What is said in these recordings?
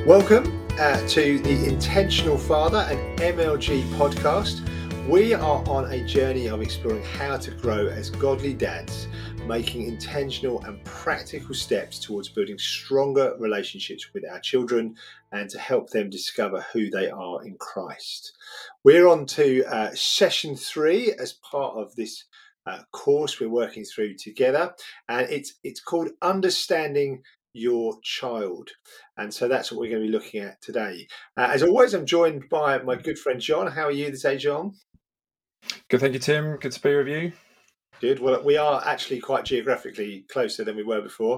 Welcome to the Intentional Father, an MLG podcast. We are on a journey of exploring how to grow as godly dads, making intentional and practical steps towards building stronger relationships with our children and to help them discover who they are in Christ. We're on to session 3 as part of this course we're working through together, and it's called Understanding Your Child. And so that's what we're going to be looking at today. As always, I'm joined by my good friend John. How are you today, John? Good, thank you, Tim. Good to be with you. Good. Well, we are actually quite geographically closer than we were before.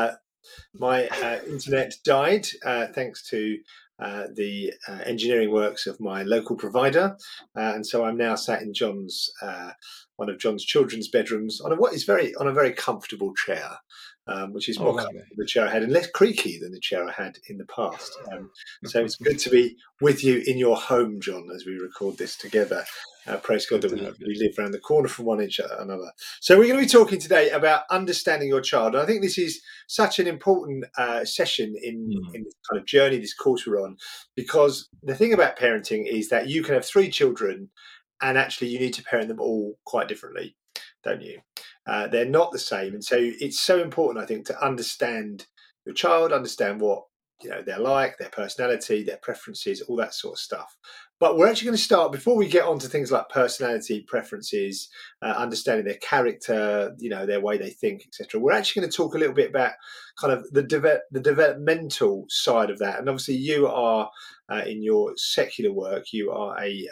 My internet died thanks to the engineering works of my local provider, and so I'm now sat in one of John's children's bedrooms on a very comfortable chair, which is more comfortable than the chair I had and less creaky than the chair I had in the past. So it's good to be with you in your home, John, as we record this together. Praise God that we live around the corner from one another. So we're going to be talking today about understanding your child. And I think this is such an important session in this kind of journey, this course we're on, because the thing about parenting is that you can have 3 children and actually you need to parent them all quite differently, don't you? They're not the same. And so it's so important, I think, to understand your child, understand what they're like, their personality, their preferences, all that sort of stuff. But we're actually going to start, before we get on to things like personality, preferences, understanding their character, their way they think, etc. We're actually going to talk a little bit about kind of the developmental side of that. And obviously you are, in your secular work, you are a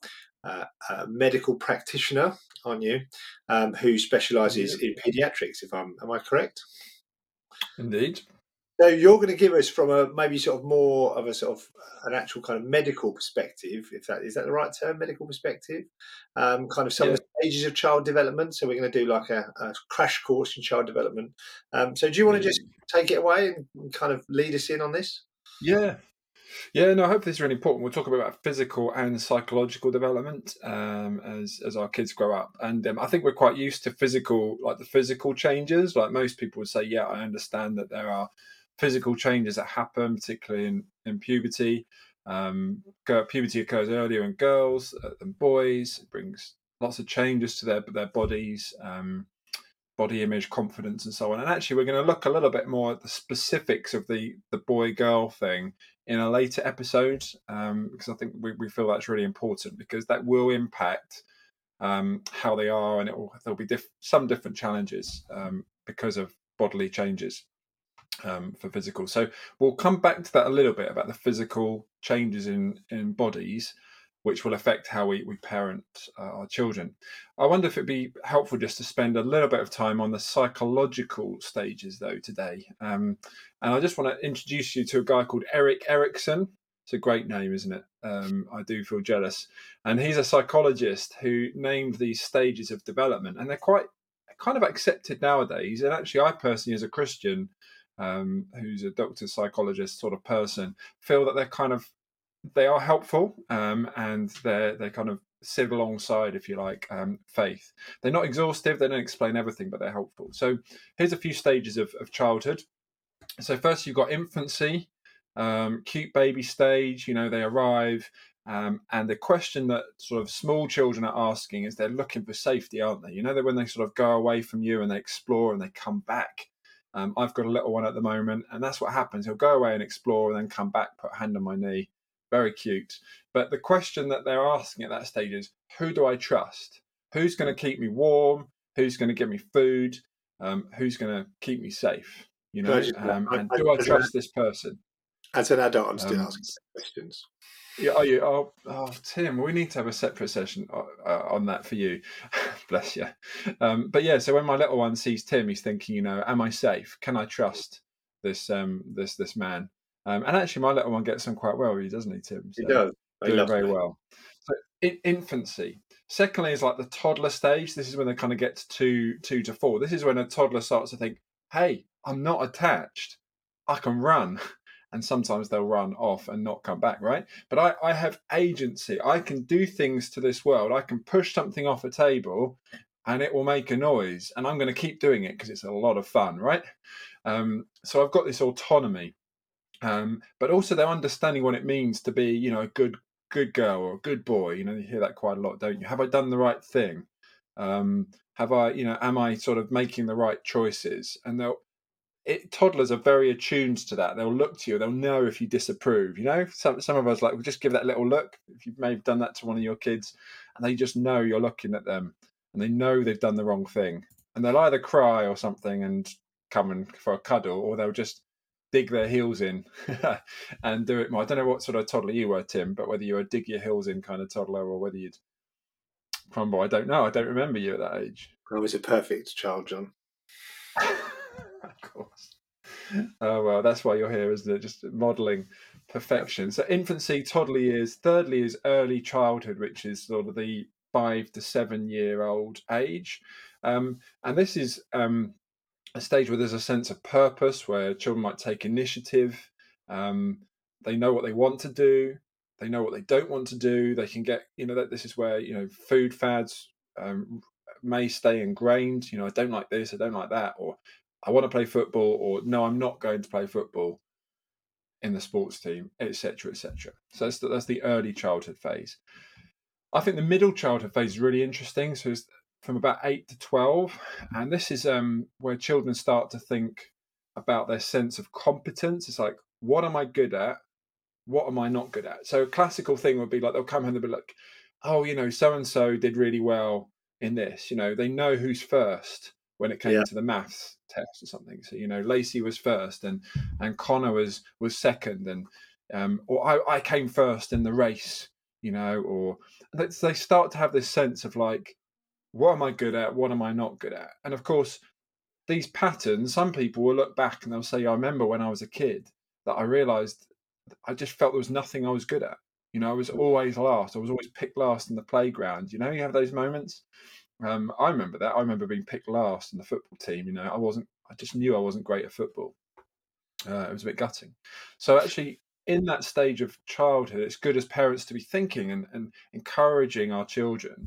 medical practitioner, aren't you, who specialises in paediatrics, am I correct? Indeed. So you're going to give us from a maybe sort of more of a sort of an actual kind of medical perspective, if that is that the right term, medical perspective, kind of some of the stages of child development. So we're going to do like a crash course in child development. So do you want to just take it away and kind of lead us in on this? Yeah, no, I hope this is really important. We'll talk about physical and psychological development as our kids grow up. And I think we're quite used to the physical changes. Like most people would say, yeah, I understand that there are physical changes that happen, particularly in puberty. Puberty occurs earlier in girls than boys. It brings lots of changes to their bodies, body image, confidence, and so on. And actually, we're going to look a little bit more at the specifics of the boy-girl thing in a later episode, because I think we feel that's really important, because that will impact how they are, and there'll be some different challenges because of bodily changes for physical. So we'll come back to that a little bit about the physical changes in bodies, which will affect how we parent our children. I wonder if it'd be helpful just to spend a little bit of time on the psychological stages, though, today. And I just want to introduce you to a guy called Erik Erikson. It's a great name, isn't it? I do feel jealous. And he's a psychologist who named these stages of development, and they're quite kind of accepted nowadays. And actually, I personally, as a Christian, who's a doctor, psychologist sort of person, feel that they are helpful, and they kind of sit alongside, if you like, faith. They're not exhaustive, they don't explain everything, but they're helpful. So here's a few stages of childhood. So first you've got infancy, cute baby stage, they arrive, and the question that sort of small children are asking is they're looking for safety, aren't they? That when they sort of go away from you and they explore and they come back. I've got a little one at the moment, and that's what happens. He'll go away and explore and then come back, put a hand on my knee. Very cute. But the question that they're asking at that stage is, who do I trust? Who's going to keep me warm? Who's going to give me food? Who's going to keep me safe? And do I trust this person? As an adult, I'm still asking questions. Yeah, are you? Oh, Tim, we need to have a separate session on that for you. Bless you. But yeah, so when my little one sees Tim, he's thinking, am I safe? Can I trust this man? And actually, my little one gets on quite well, doesn't he, Tim? So he does. Doing very well. So infancy. Secondly is like the toddler stage. This is when they kind of get to 2 to 4. This is when a toddler starts to think, hey, I'm not attached. I can run. And sometimes they'll run off and not come back, right? But I have agency. I can do things to this world. I can push something off a table and it will make a noise. And I'm going to keep doing it because it's a lot of fun, right? So I've got this autonomy. But also they're understanding what it means to be, a good girl or a good boy. You hear that quite a lot, don't you? Have I done the right thing? Have I, am I sort of making the right choices? And toddlers are very attuned to that. They'll look to you. They'll know if you disapprove. Some of us, like, we'll just give that little look. If you may have done that to one of your kids, and they just know you're looking at them, and they know they've done the wrong thing, and they'll either cry or something and come in for a cuddle, or they'll just dig their heels in and do it more. I don't know what sort of toddler you were, Tim, but whether you were a dig your heels in kind of toddler or whether you'd crumble, I don't know. I don't remember you at that age. I was a perfect child, John. Of course. Oh, well, that's why you're here, isn't it? Just modelling perfection. So infancy, toddler years. Thirdly is early childhood, which is sort of the 5 to 7-year-old age. And this is a stage where there's a sense of purpose, where children might take initiative. They know what they want to do. They know what they don't want to do. They can get, that this is where, food fads may stay ingrained. I don't like this, I don't like that, or I want to play football, or no, I'm not going to play football in the sports team, etc., etc. So that's the early childhood phase. I think the middle childhood phase is really interesting. So it's from about 8 to 12, and this is where children start to think about their sense of competence. It's like, what am I good at? What am I not good at? So a classical thing would be like, they'll come home and they'll be like, oh, so and so did really well in this. They know who's first when it came to the maths test or something. So Lacey was first, and Connor was second, and or I came first in the race. Or they start to have this sense of like, what am I good at? What am I not good at? And of course, these patterns, some people will look back and they'll say, I remember when I was a kid that I realized I just felt there was nothing I was good at. I was always last. I was always picked last in the playground. You have those moments. I remember that. I remember being picked last in the football team. I just knew I wasn't great at football. It was a bit gutting. So actually, in that stage of childhood, it's good as parents to be thinking and encouraging our children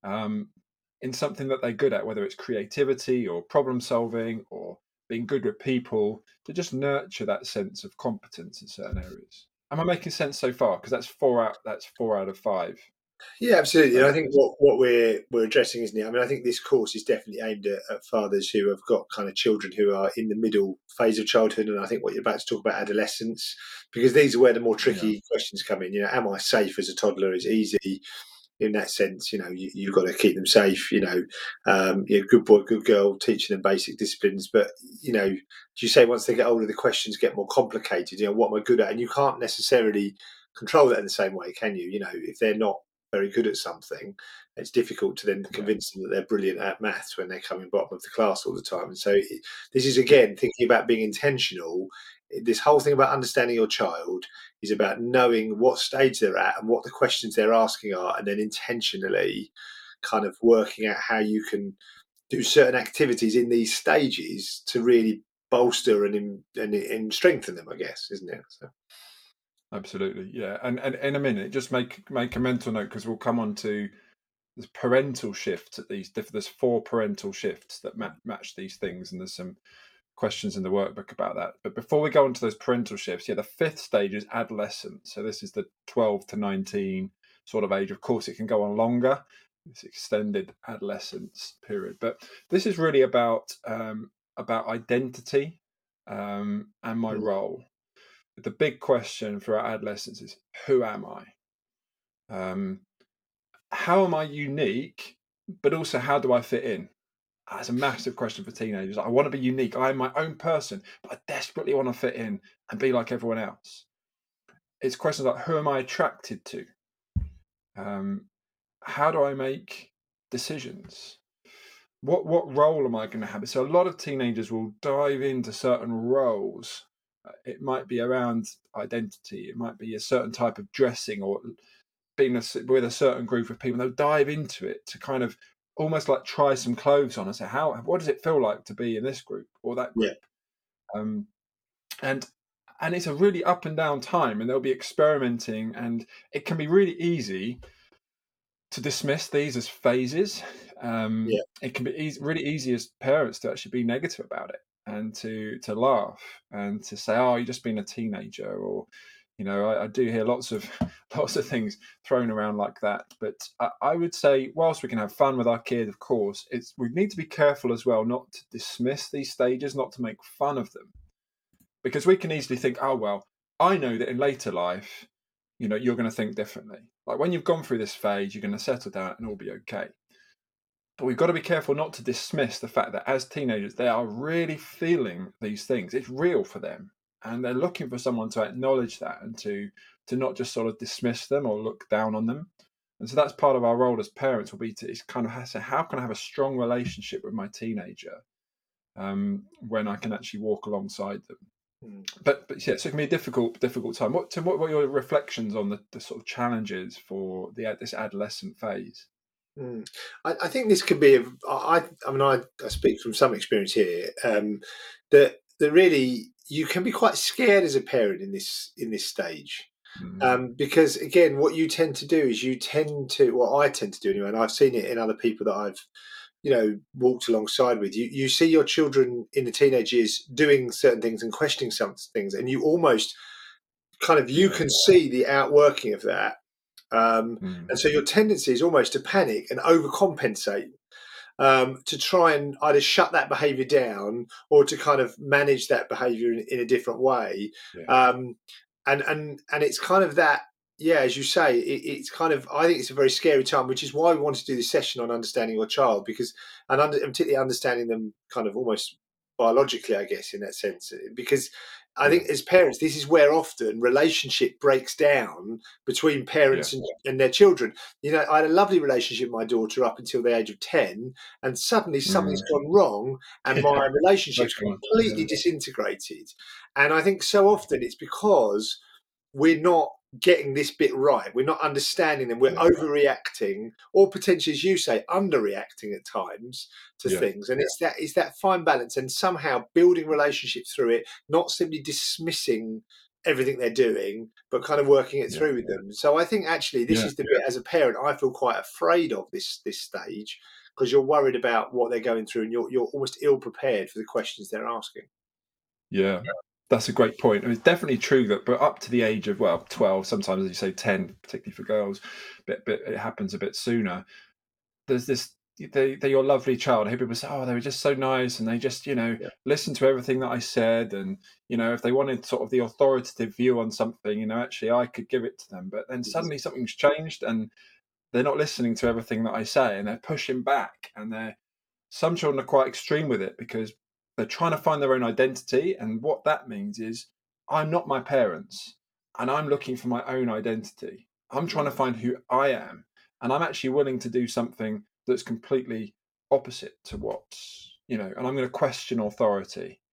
in something that they're good at, whether it's creativity or problem solving or being good with people, to just nurture that sense of competence in certain areas. Am I making sense so far? Because that's 4 out of 5. Yeah, absolutely. And I think Areas. what we're addressing, isn't it? I mean, I think this course is definitely aimed at fathers who have got kind of children who are in the middle phase of childhood, and I think what you're about to talk about, adolescence, because these are where the more Yeah. tricky questions come in. Am I safe as a toddler? Is easy in that sense. You've got to keep them safe. Good boy, good girl, teaching them basic disciplines. But do you say once they get older, the questions get more complicated? What am I good at? And you can't necessarily control that in the same way, can you? If they're not very good at something, it's difficult to then Yeah. convince them that they're brilliant at maths when they're coming bottom of the class all the time. And so this is, again, thinking about being intentional. This whole thing about understanding your child is about knowing what stage they're at and what the questions they're asking are, and then intentionally kind of working out how you can do certain activities in these stages to really bolster and strengthen them, I guess, isn't it? So. Absolutely, yeah. And in a minute, just make a mental note, because we'll come on to there's parental shifts at these. There's 4 parental shifts that match these things, and there's some questions in the workbook about that. But before we go on to those parental shifts, the 5th stage is adolescence. So this is the 12 to 19 sort of age. Of course, it can go on longer, this extended adolescence period. But this is really about identity and my role. The big question for our adolescents is, who am I? How am I unique? But also, how do I fit in? That's a massive question for teenagers. I want to be unique. I am my own person, but I desperately want to fit in and be like everyone else. It's questions like, who am I attracted to? How do I make decisions? What role am I going to have? So a lot of teenagers will dive into certain roles. It might be around identity. It might be a certain type of dressing, or being with a certain group of people. They'll dive into it to kind of almost like try some clothes on and say, what does it feel like to be in this group or that Yeah. group? And it's a really up and down time, and they'll be experimenting, and it can be really easy to dismiss these as phases. Yeah. It can be really easy as parents to actually be negative about it. and to laugh and to say, "Oh, you've just been a teenager," or I do hear lots of lots of things thrown around like that. But I would say, whilst we can have fun with our kids, of course, we need to be careful as well not to dismiss these stages, not to make fun of them, because we can easily think, "Oh well, I know that in later life, you're going to think differently. Like when you've gone through this phase, you're going to settle down and all be okay." But we've got to be careful not to dismiss the fact that as teenagers, they are really feeling these things. It's real for them. And they're looking for someone to acknowledge that and to not just sort of dismiss them or look down on them. And so that's part of our role as parents will be to is kind of say, how can I have a strong relationship with my teenager when I can actually walk alongside them? Mm. But yeah, so it can be a difficult time. What were your reflections on the sort of challenges for this adolescent phase? Mm. I think this could be. I mean, I speak from some experience here. That really you can be quite scared as a parent in this stage, Mm, because again, what you tend to do is what I tend to do anyway, and I've seen it in other people that I've walked alongside with. You see your children in the teenage years doing certain things and questioning some things, and you almost you yeah. can see the outworking of that. Mm, And so your tendency is almost to panic and overcompensate, to try and either shut that behaviour down or to kind of manage that behaviour in a different way. yeah. Um, and it's kind of that, yeah, as you say, it's kind of, I think it's a very scary time, which is why we want to do this session on understanding your child, because and particularly understanding them kind of almost biologically, I guess, in that sense, because I Yeah. think as parents, this is where often relationship breaks down between Yeah. parents and their children. I had a lovely relationship with my daughter up until the age of 10, and suddenly something's Mm. gone wrong, and Yeah. my relationship's Most common. completely Yeah. disintegrated. And I think so often it's because we're not getting this bit right. We're not understanding them. We're Yeah. overreacting, or potentially, as you say, underreacting at times to Yeah. things. And it's that fine balance, and somehow building relationships through it, not simply dismissing everything they're doing, but kind of working it Yeah. through with them. So I think actually this Yeah. is the bit, as a parent, I feel quite afraid of this stage, because you're worried about what they're going through, and you're almost ill prepared for the questions they're asking. Yeah. That's a great point. And it's definitely true that, but up to the age of 12, sometimes as you say 10, particularly for girls, but it happens a bit sooner. There's this they're your lovely child. I hear people say, "Oh, they were just so nice, and they just Yeah. listened to everything that I said." And if they wanted sort of the authoritative view on something, actually I could give it to them. But then Mhm. suddenly something's changed, and they're not listening to everything that I say, and they're pushing back. And some children are quite extreme with it because they're trying to find their own identity, and what that means is I'm not my parents, and I'm looking for my own identity. I'm trying to Mm. find who I am, and I'm actually willing to do something that's completely opposite to and I'm going to question authority.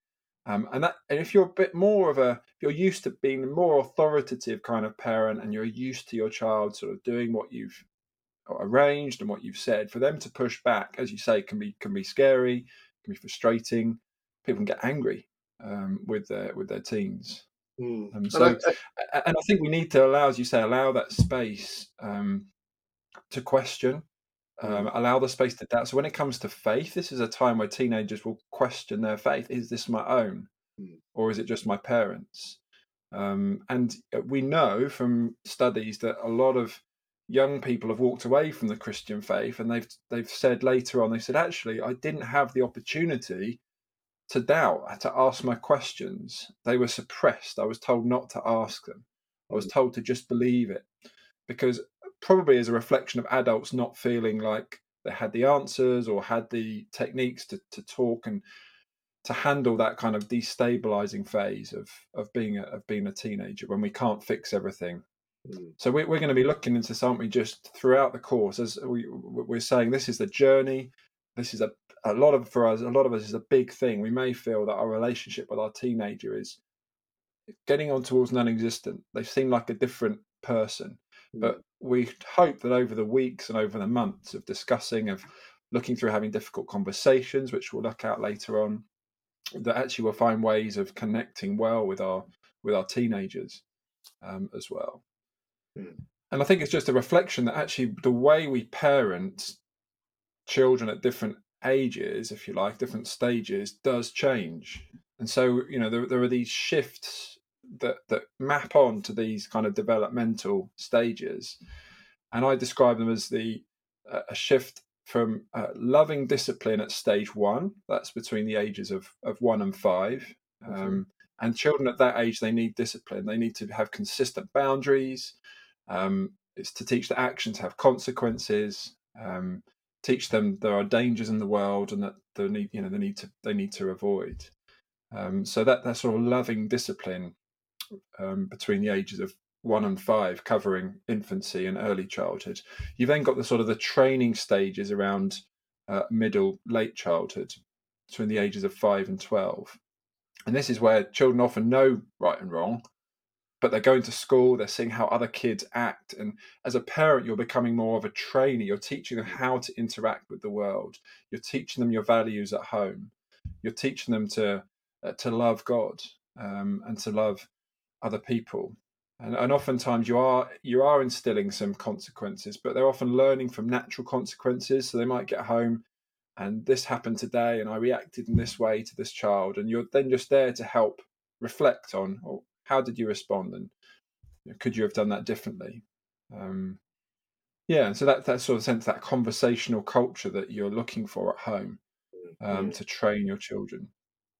And if you're a bit more if you're used to being a more authoritative kind of parent, and you're used to your child sort of doing what you've arranged and what you've said, for them to push back, as you say, can be scary, can be frustrating. People can get angry with their teens. Mm. And And so, and I think we need to allow, as you say, allow that space to question, mm, allow the space to doubt. So when it comes to faith, this is a time where teenagers will question their faith. Is this my own, mm, or is it just my parents'? And we know from studies that a lot of young people have walked away from the Christian faith, and they've said later on, they said, actually, I didn't have the opportunity to doubt, to ask my questions. They were suppressed. I was told not to ask them. I was mm, told to just believe it, because probably as a reflection of adults not feeling like they had the answers or had the techniques to talk and to handle that kind of destabilizing phase of being a teenager when we can't fix everything. mm, So we're going to be looking into something just throughout the course, as we're saying, this is the journey. This is a lot of for us. A lot of us is a big thing. We may feel that our relationship with our teenager is getting on towards non-existent. They seem like a different person, mm, but we hope that over the weeks and over the months of discussing, of looking through, having difficult conversations, which we'll look at later on, that actually we'll find ways of connecting well with our teenagers as well. mm, And I think it's just a reflection that actually the way we parent children at different ages, if you like, different stages, does change. And so, there are these shifts that map on to these kind of developmental stages. And I describe them as a shift from loving discipline at stage one. That's between the ages of 1 and 5. Mhm. And children at that age, they need discipline. They need to have consistent boundaries. It's to teach the actions have consequences. Teach them there are dangers in the world and that they need to avoid. So that sort of loving discipline between the ages of 1 and 5, covering infancy and early childhood. You've then got the training stages around middle, late childhood, between the ages of 5 and 12. And this is where children often know right and wrong, but they're going to school, they're seeing how other kids act. And as a parent, you're becoming more of a trainer. You're teaching them how to interact with the world. You're teaching them your values at home. You're teaching them to love God, and to love other people. And oftentimes you are instilling some consequences, but they're often learning from natural consequences. So they might get home and this happened today and I reacted in this way to this child, and you're then just there to help reflect on, oh, how did you respond, and could you have done that differently. um, yeah, so that sort of sense, that conversational culture that you're looking for at home, Mm. to train your children.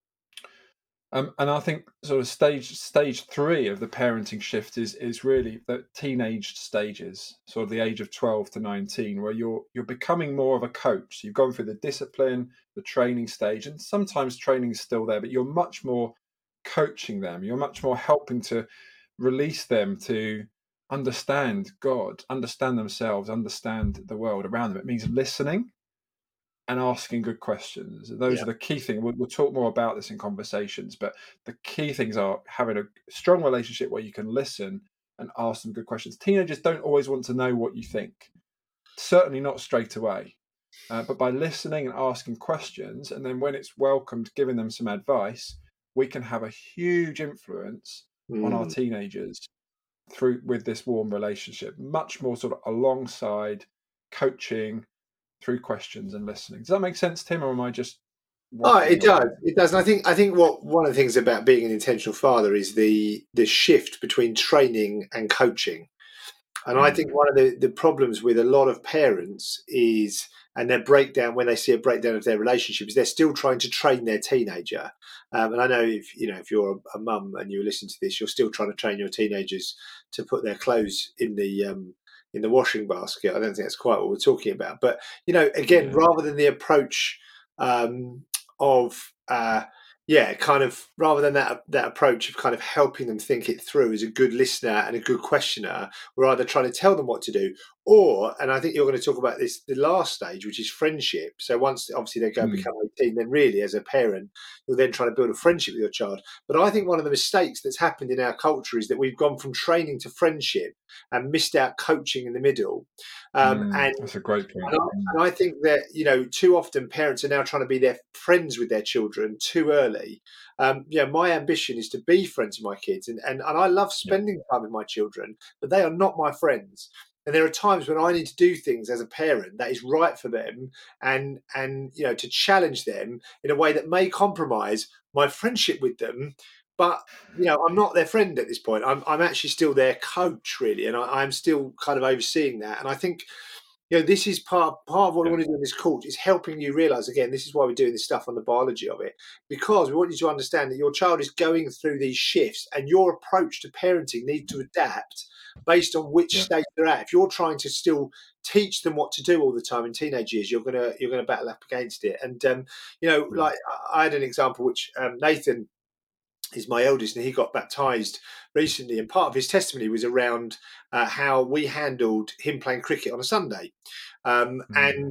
And I think sort of stage three of the parenting shift is really the teenage stages, sort of the age of 12 to 19, where you're becoming more of a coach. So you've gone through the discipline, the training stage, and sometimes training is still there, but you're much more coaching them. You're much more helping to release them to understand God, understand themselves, understand the world around them. It means listening and asking good questions. Those Yeah. are the key things. We'll talk more about this in conversations, but the key things are having a strong relationship where you can listen and ask them good questions. Teenagers don't always want to know what you think, certainly not straight away. But by listening and asking questions, and then when it's welcomed, giving them some advice, we can have a huge influence on our Mm. teenagers through with this warm relationship, much more sort of alongside coaching through questions and listening. Does that make sense, Tim, or am I just Oh, waffling it on does. here? It does. And I think what one of the things about being an intentional father is the shift between training and coaching. And I think Mm, one of the problems with a lot of parents is, and their breakdown when they see a breakdown of their relationship, is they're still trying to train their teenager. And I know if you're a mum and you're listening to this, you're still trying to train your teenagers to put their clothes in the washing basket. I don't think that's quite what we're talking about. But again, yeah. rather than the approach of yeah, kind of rather than that approach of kind of helping them think it through as a good listener and a good questioner, we're either trying to tell them what to do, or, and I think you're going to talk about this, the last stage, which is friendship. So once obviously they go and Mm, become 18, then really as a parent, you're then trying to build a friendship with your child. But I think one of the mistakes that's happened in our culture is that we've gone from training to friendship and missed out coaching in the middle. And that's a great point. and I think that too often parents are now trying to be their friends with their children too early. My ambition is to be friends with my kids, and I love Yeah. spending time with my children, but they are not my friends. And there are times when I need to do things as a parent that is right for them, and to challenge them in a way that may compromise my friendship with them. But I'm not their friend at this point. I'm actually still their coach, really, and I'm still kind of overseeing that. And I think this is part of what we Yeah. want to do in this course is helping you realize, again, this is why we're doing this stuff on the biology of it, because we want you to understand that your child is going through these shifts and your approach to parenting needs to adapt based on which Yeah. stage they're at. If you're trying to still teach them what to do all the time in teenage years, you're gonna battle up against it. And Yeah. like I had an example which Nathan is my eldest, and he got baptized recently. And part of his testimony was around how we handled him playing cricket on a Sunday. Mm, And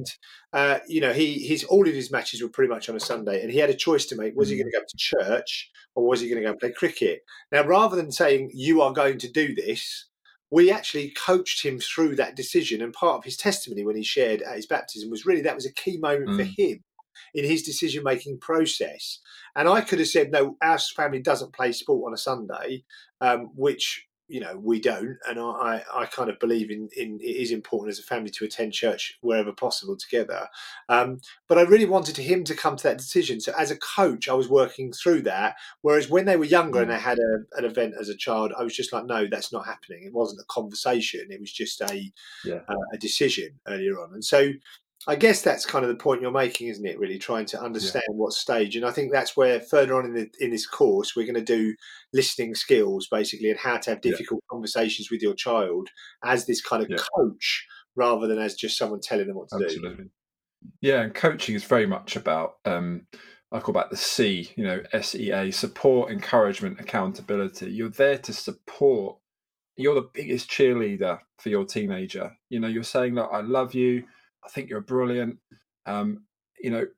his all of his matches were pretty much on a Sunday, and he had a choice to make: was he going mm, to go to church or was he going to go and play cricket? Now, rather than saying you are going to do this, we actually coached him through that decision. And part of his testimony when he shared at his baptism was really that was a key moment for mm, him in his decision making process. And I could have said, no, our family doesn't play sport on a Sunday, which we don't, and I kind of believe in it is important as a family to attend church wherever possible together. But I really wanted him to come to that decision. So as a coach, I was working through that. Whereas when they were younger and Mm. they had an event as a child, I was just like, no, that's not happening. It wasn't a conversation. It was just Yeah, a decision earlier on. And so I guess that's kind of the point you're making, isn't it? Really trying to yeah, understand what stage, and I think that's where further on in this course we're going to do listening skills basically, and how to have yeah, difficult conversations with your child as this kind of yeah, coach rather than as just someone telling them what to do. absolutely. Yeah, and coaching is very much about I call that the C, SEA, support, encouragement, accountability. You're there to support. You're the biggest cheerleader for your teenager. You're saying, look, I love you. I think you're brilliant. Um, you know,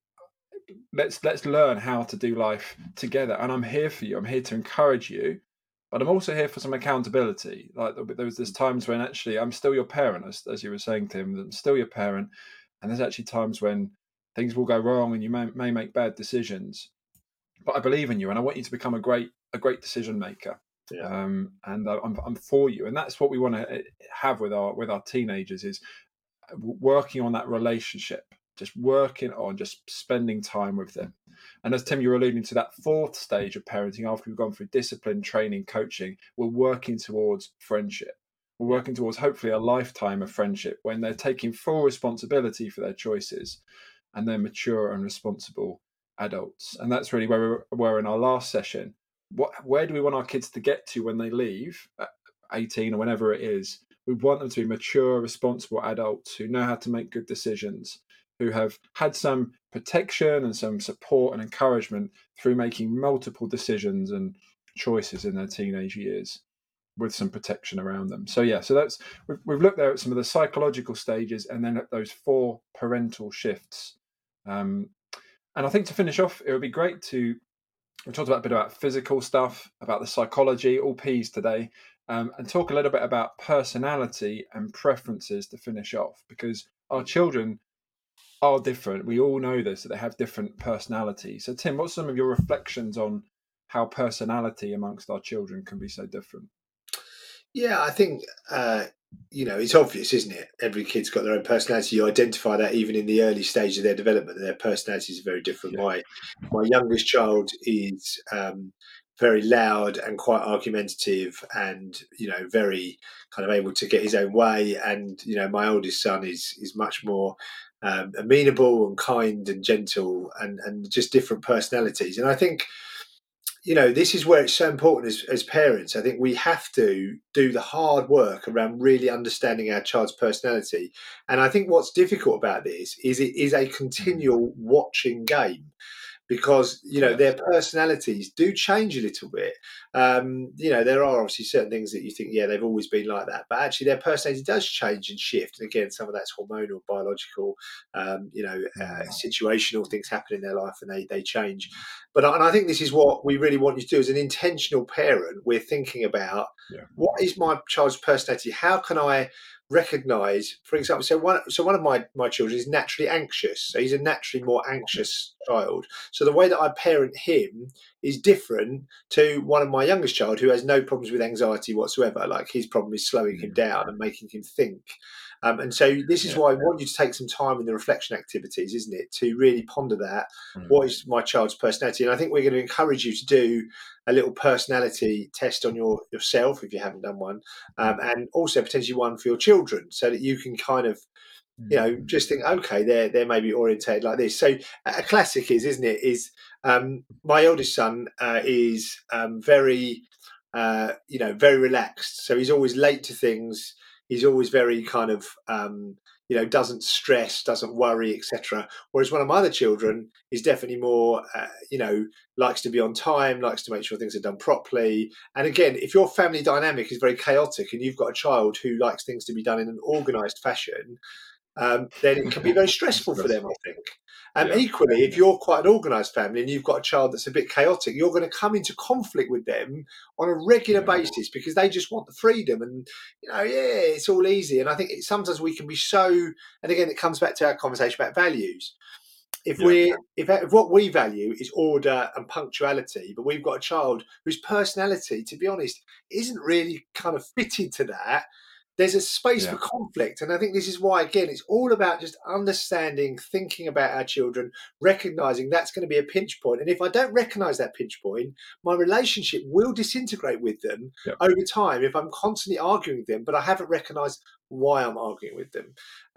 let's learn how to do life together. And I'm here for you. I'm here to encourage you, but I'm also here for some accountability. Like there's times when actually I'm still your parent, as you were saying, Tim. I'm still your parent, and there's actually times when things will go wrong and you may make bad decisions. But I believe in you, and I want you to become a great decision maker. Yeah, And I'm for you, and that's what we want to have with our teenagers is working on that relationship, just working on just spending time with them. And as Tim, you're alluding to, that fourth stage of parenting, after we've gone through discipline, training, coaching, we're working towards friendship. We're yeah, working towards hopefully a lifetime of friendship when they're taking full responsibility for their choices and they're mature and responsible adults. And that's really where we were in our last session. Where do we want our kids to get to when they leave at 18 or whenever it is? We want them to be mature, responsible adults who know how to make good decisions, who have had some protection and some support and encouragement through making multiple decisions and choices in their teenage years with some protection around them. So yeah, so that's we've looked there at some of the psychological stages and then at those 4 parental shifts. Um, and I think to finish off, it would be great to we talked about a bit about physical stuff, about the psychology, all P's today, and talk a little bit about personality and preferences to finish off because our children are different. We all know this, that they have different personalities. So, Tim, what's some of your reflections on how personality amongst our children can be so different? yeah. I think it's obvious, isn't it? Every kid's got their own personality. You identify that even in the early stage of their development. Their personalities are very different. Yeah, My youngest child is very loud and quite argumentative, and very kind of able to get his own way. And my oldest son is much more amenable and kind and gentle, and just different personalities. And I think this is where it's so important as parents. I think we have to do the hard work around really understanding our child's personality. And I think what's difficult about this is it is a mm, continual watching game because their yes, personalities do change a little bit. There are obviously certain things that you think, yeah, they've always been like that, but actually their personality does change and shift. And again, some of that's hormonal, biological, mm, situational things happen in their life and they change. And I think this is what we really want you to do as an intentional parent. We're thinking about yeah, what is my child's personality? How can I recognize, for example, so one of my children is naturally anxious, so he's a naturally more anxious child. So the way that I parent him is different to one of my youngest child who has no problems with anxiety whatsoever. Like his problem is slowing him mm, down and making him think. And so this is yeah, why I want you to take some time in the reflection activities, isn't it, to really ponder that. mm, What is my child's personality? And I think we're going to encourage you to do a little personality test on yourself if you haven't done one, mm, and also potentially one for your children, so that you can kind of mm, just think, okay, they're maybe orientated like this. So a classic isn't it? Is my eldest son is very very relaxed. So he's always late to things. He's always very kind of doesn't stress, doesn't worry, etc. Whereas one of my other children is definitely more likes to be on time, likes to make sure things are done properly. And again, if your family dynamic is very chaotic and you've got a child who likes things to be done in an organised fashion, then it can be very it's stressful for them, I stressful. think. Yeah, Equally, if yeah, you're quite an organised family and you've got a child that's a bit chaotic, you're going to come into conflict with them on a regular yeah, basis because they just want the freedom and, yeah, it's all easy. And I think sometimes we can be so, and again, it comes back to our conversation about values. Yeah. if what we value is order and punctuality, but we've got a child whose personality, to be honest, isn't really kind of fitted to that, there's a space for Yeah. conflict. And I think this is why, again, it's all about just understanding, thinking about our children, recognizing that's going to be a pinch point. And if I don't recognize that pinch point, my relationship will disintegrate with them Yeah. over time if I'm constantly arguing with them, but I haven't recognized why I'm arguing with them.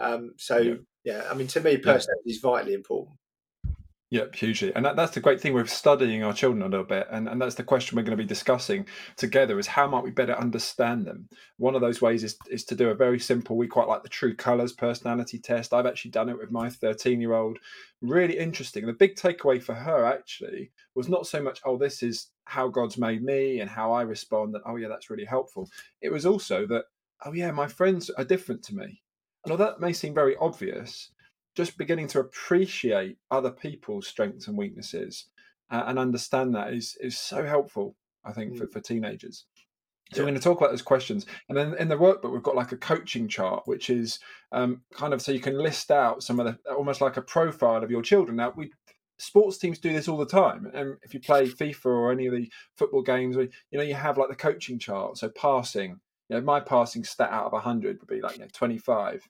Yeah. Yeah, I mean, to me, Yeah. personality is vitally important. Yeah, hugely. And that's the great thing with studying our children a little bit. And that's the question we're going to be discussing together is how might we better understand them? One of those ways is to do a very simple, we quite like the True Colours personality test. I've actually done it with my 13-year-old. Really interesting. The big takeaway for her actually was not so much, oh, this is how God's made me and how I respond, that, oh, yeah, that's really helpful. It was also that, oh, yeah, my friends are different to me. And although that may seem very obvious, just beginning to appreciate other people's strengths and weaknesses and understand that is so helpful, I think, Mm, for teenagers. So yeah. we're going to talk about those questions, and then in the workbook we've got like a coaching chart, which is kind of so you can list out some of the almost like a profile of your children. Now, we sports teams do this all the time, and if you play FIFA or any of the football games, you have like the coaching chart. So passing, my passing stat out of 100 would be like 25,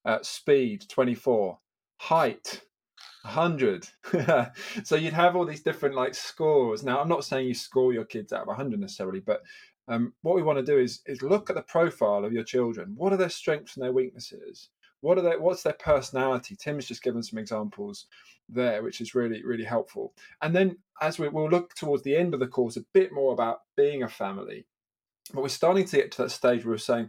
speed 24, height 100. So you'd have all these different like scores. Now, I'm not saying you score your kids out of 100 necessarily, but what we want to do is look at the profile of your children. What are their strengths and their weaknesses? What's their personality? Tim's just given some examples there, which is really, really helpful. And then as we'll look towards the end of the course a bit more about being a family. But we're starting to get to that stage where we're saying,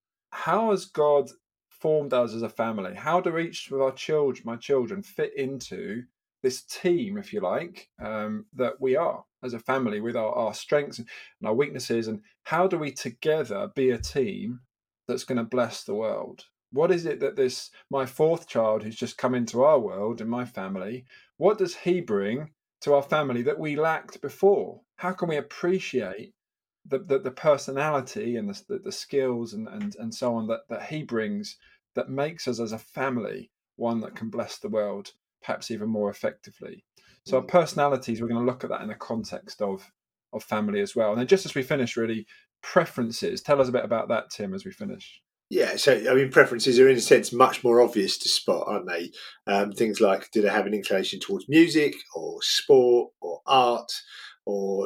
how has God formed us as a family? How do each of my children, fit into this team, if you like, that we are as a family with our strengths and our weaknesses? And how do we together be a team that's going to bless the world? What is it that my fourth child who's just come into our world and my family, what does he bring to our family that we lacked before? How can we appreciate the personality and the skills and so on that he brings that makes us as a family one that can bless the world perhaps even more effectively. So our Mm. personalities, we're going to look at that in the context of family as well. And then just as we finish, really, preferences. Tell us a bit about that, Tim, as we finish. Yeah, so I mean, preferences are in a sense much more obvious to spot, aren't they? Things like, do they have an inclination towards music or sport or art or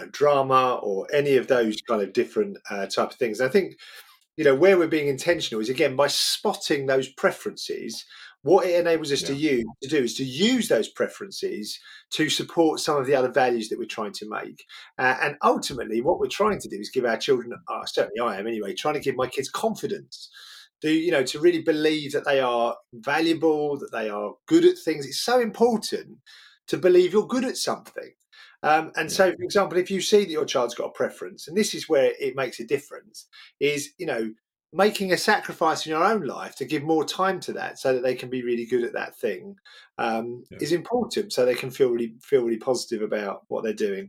drama or any of those kind of different type of things? And I think where we're being intentional is again by spotting those preferences. What it enables us Yeah. to do is to use those preferences to support some of the other values that we're trying to make. And ultimately, what we're trying to do is give our children, certainly I am anyway, trying to give my kids confidence. To really believe that they are valuable, that they are good at things. It's so important to believe you're good at something. And Yeah. so, for example, if you see that your child's got a preference, and this is where it makes a difference, is making a sacrifice in your own life to give more time to that, so that they can be really good at that thing, Yeah. is important. So they can feel really positive about what they're doing.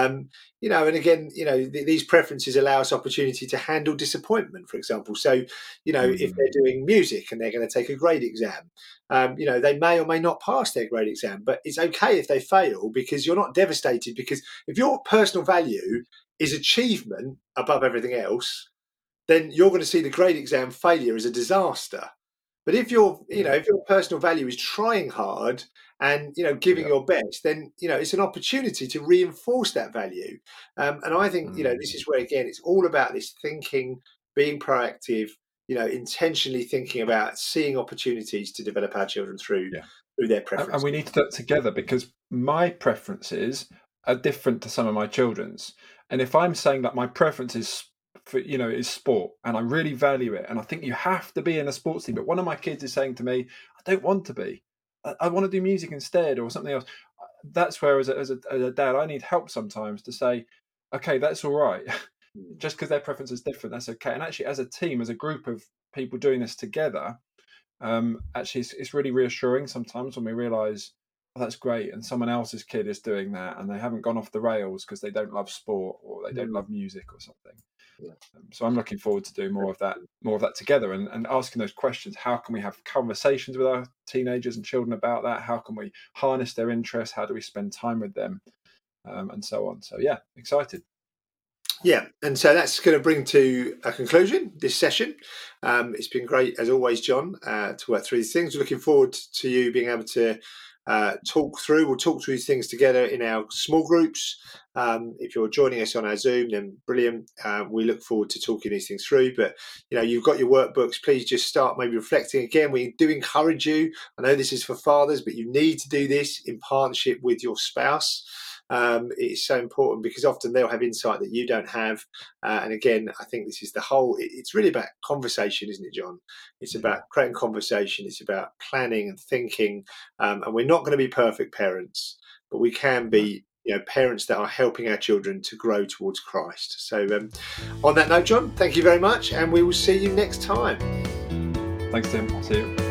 And again, these preferences allow us opportunity to handle disappointment, for example. So, if Mm, they're doing music and they're going to take a grade exam, they may or may not pass their grade exam, but it's okay if they fail because you're not devastated. Because if your personal value is achievement above everything else, then you're going to see the grade exam failure as a disaster. But if yeah. if your personal value is trying hard and giving Yeah. your best, then it's an opportunity to reinforce that value. And I think this Mm, is where again it's all about this thinking, being proactive, intentionally thinking about seeing opportunities to develop our children through yeah. their And we preferences. need to do it together because my preferences are different to some of my children's. And if I'm saying that my preference is sport and I really value it, and I think you have to be in a sports team, but one of my kids is saying to me, I don't want to be. I want to do music instead or something else. That's where, as a dad, I need help sometimes to say, okay, that's all right. Mm. Just because their preference is different, that's okay. And actually, as a team, as a group of people doing this together, actually, it's really reassuring sometimes when we realise, oh, that's great, and someone else's kid is doing that, and they haven't gone off the rails because they don't love sport or they don't love music or something. Yeah. So I'm looking forward to doing more of that together, and asking those questions. How can we have conversations with our teenagers and children about that? How can we harness their interest? How do we spend time with them? And so on. So yeah, excited. Yeah, and so that's going to bring to a conclusion this session. It's been great as always, John, to work through these things. We're looking forward to you being able to talk through these things together in our small groups. If you're joining us on our Zoom, then brilliant. We look forward to talking these things through. But you've got your workbooks. Please just start maybe reflecting again. We do encourage you. I know this is for fathers, but you need to do this in partnership with your spouse. It's so important because often they'll have insight that you don't have. And again, I think this is it's really about conversation, isn't it, John? It's about creating conversation. It's about planning and thinking. And we're not going to be perfect parents, but we can be parents that are helping our children to grow towards Christ. So on that note, John, thank you very much. And we will see you next time. Thanks, Tim. See you.